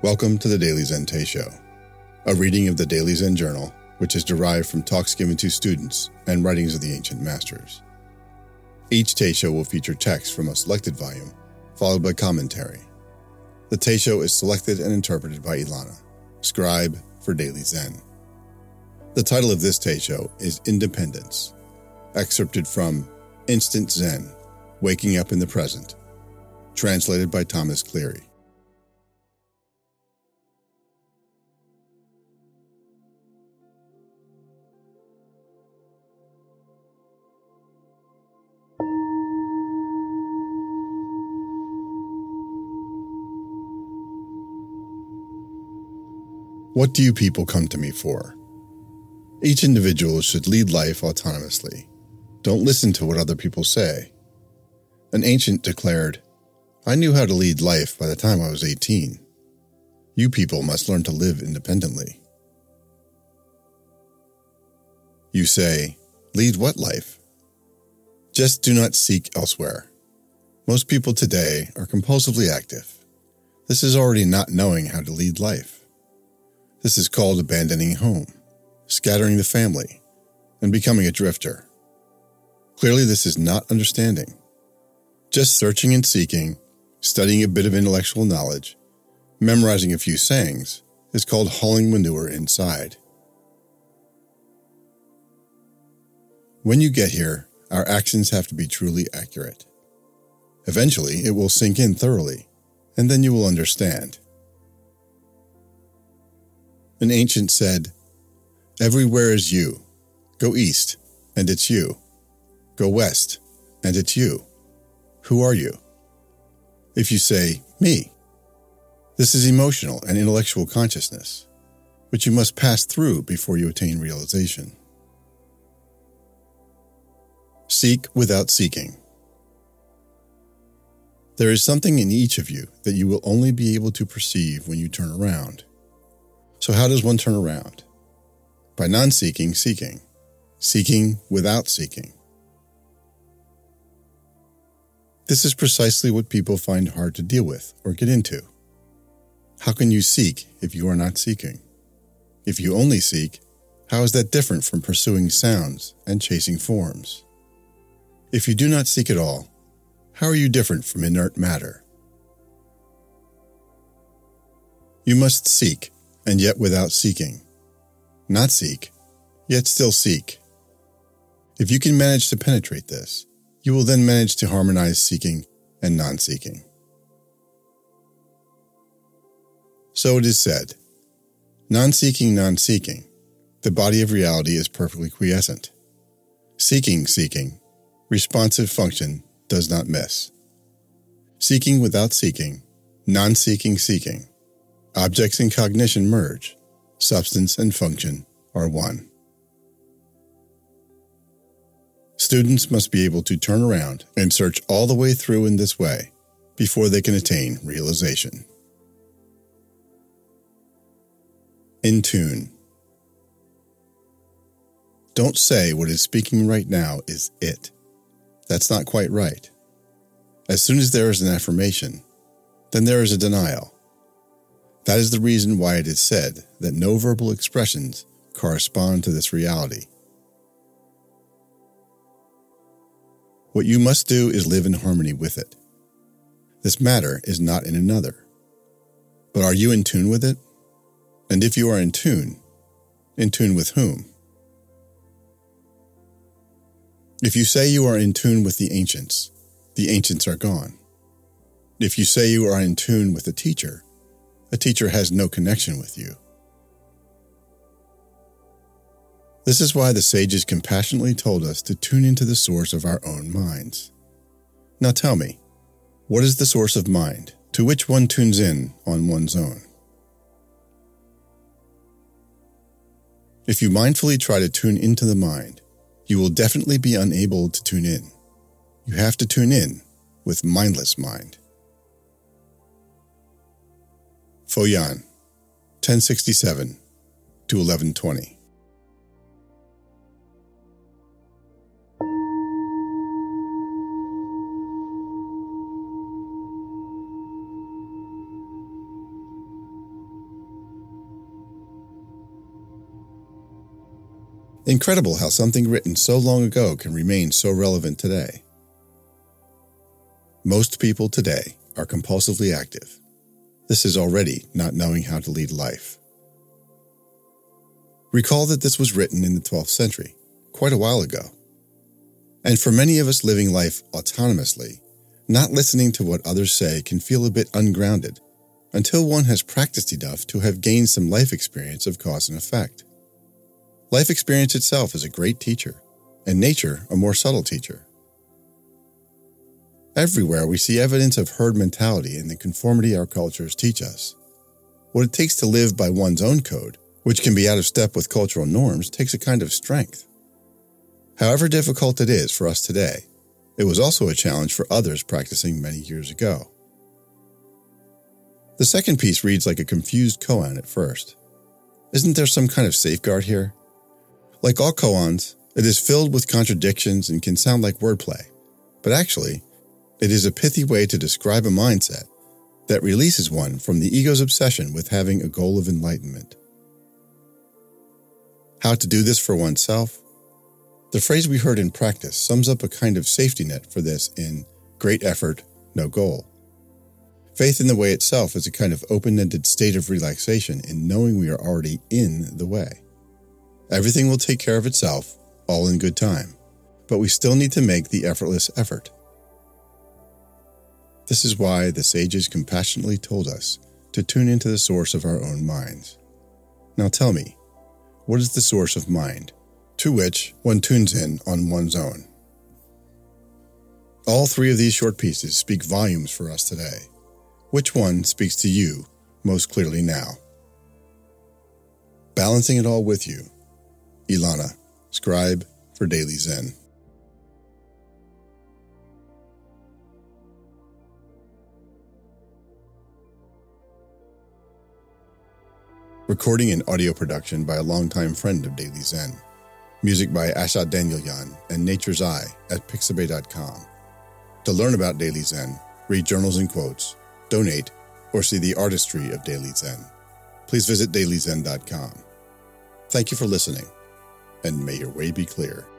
Welcome to the Daily Zen Teisho, a reading of the Daily Zen Journal, which is derived from talks given to students and writings of the ancient masters. Each Teisho will feature text from a selected volume, followed by commentary. The Teisho is selected and interpreted by Ilana, scribe for Daily Zen. The title of this Teisho is Independence, excerpted from Instant Zen, Waking Up in the Present, translated by Thomas Cleary. What do you people come to me for? Each individual should lead life autonomously. Don't listen to what other people say. An ancient declared, "I knew how to lead life by the time I was 18. You people must learn to live independently." You say, lead what life? Just do not seek elsewhere. Most people today are compulsively active. This is already not knowing how to lead life. This is called abandoning home, scattering the family, and becoming a drifter. Clearly, this is not understanding. Just searching and seeking, studying a bit of intellectual knowledge, memorizing a few sayings, is called hauling manure inside. When you get here, our actions have to be truly accurate. Eventually, it will sink in thoroughly, and then you will understand. An ancient said, "Everywhere is you. Go east, and it's you. Go west, and it's you. Who are you?" If you say, "Me," this is emotional and intellectual consciousness, which you must pass through before you attain realization. Seek without seeking. There is something in each of you that you will only be able to perceive when you turn around. So how does one turn around? By non-seeking, seeking. Seeking without seeking. This is precisely what people find hard to deal with or get into. How can you seek if you are not seeking? If you only seek, how is that different from pursuing sounds and chasing forms? If you do not seek at all, how are you different from inert matter? You must seek, and yet without seeking. Not seek, yet still seek. If you can manage to penetrate this, you will then manage to harmonize seeking and non-seeking. So it is said, non-seeking, non-seeking, the body of reality is perfectly quiescent. Seeking, seeking, responsive function does not miss. Seeking without seeking, non-seeking, seeking. Objects and cognition merge. Substance and function are one. Students must be able to turn around and search all the way through in this way before they can attain realization. In tune. Don't say what is speaking right now is it. That's not quite right. As soon as there is an affirmation, then there is a denial. That is the reason why it is said that no verbal expressions correspond to this reality. What you must do is live in harmony with it. This matter is not in another. But are you in tune with it? And if you are in tune with whom? If you say you are in tune with the ancients are gone. If you say you are in tune with a teacher has no connection with you. This is why the sages compassionately told us to tune into the source of our own minds. Now tell me, what is the source of mind to which one tunes in on one's own? If you mindfully try to tune into the mind, you will definitely be unable to tune in. You have to tune in with mindless mind. Foyan, 1067 to 1120. Incredible how something written so long ago can remain so relevant today. Most people today are compulsively active. This is already not knowing how to lead life. Recall that this was written in the 12th century, quite a while ago. And for many of us living life autonomously, not listening to what others say can feel a bit ungrounded until one has practiced enough to have gained some life experience of cause and effect. Life experience itself is a great teacher, and nature a more subtle teacher. Everywhere we see evidence of herd mentality and the conformity our cultures teach us. What it takes to live by one's own code, which can be out of step with cultural norms, takes a kind of strength. However difficult it is for us today, it was also a challenge for others practicing many years ago. The second piece reads like a confused koan at first. Isn't there some kind of safeguard here? Like all koans, it is filled with contradictions and can sound like wordplay, but actually, it is a pithy way to describe a mindset that releases one from the ego's obsession with having a goal of enlightenment. How to do this for oneself? The phrase we heard in practice sums up a kind of safety net for this in great effort, no goal. Faith in the way itself is a kind of open-ended state of relaxation in knowing we are already in the way. Everything will take care of itself, all in good time, but we still need to make the effortless effort. This is why the sages compassionately told us to tune into the source of our own minds. Now tell me, what is the source of mind, to which one tunes in on one's own? All three of these short pieces speak volumes for us today. Which one speaks to you most clearly now? Balancing it all with you, Ilana, scribe for Daily Zen. Recording and audio production by a longtime friend of Daily Zen. Music by Ashat Danielyan and Nature's Eye at Pixabay.com. To learn about Daily Zen, read journals and quotes, donate, or see the artistry of Daily Zen, please visit dailyzen.com. Thank you for listening, and may your way be clear.